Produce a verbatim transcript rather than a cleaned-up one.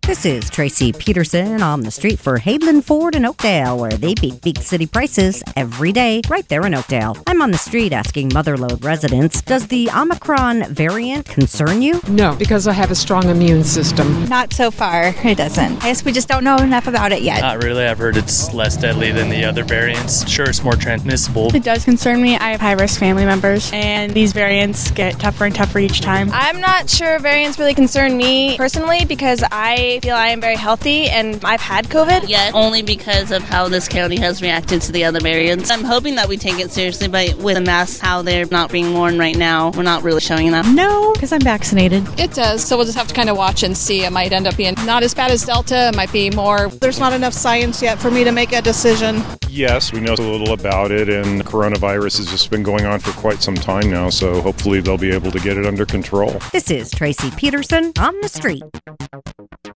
This is Tracy Peterson on the street for Hadeland Ford in Oakdale, where they beat big city prices every day right there in Oakdale. I'm on the street asking Motherlode residents, does the Omicron variant concern you? No, because I have a strong immune system. Not so far. It doesn't. I guess we just don't know enough about it yet. Not really. I've heard it's less deadly than the other variants. Sure, it's more transmissible. It does concern me. I have high-risk family members, and these variants get tougher and tougher each time. I'm not sure variants really concern me personally because I feel I am very healthy and I've had COVID. Yeah, only because of how this county has reacted to the other variants. I'm hoping that we take it seriously, but with the masks, how they're not being worn right now, we're not really showing enough. No, because I'm vaccinated. It does, so we'll just have to kind of watch and see. It might end up being not as bad as Delta. It might be more. There's not enough science yet for me to make a decision. Yes, we know a little about it, and coronavirus has just been going on for quite some time now, so hopefully they'll be able to get it under control. This is Tracy Peterson on the street.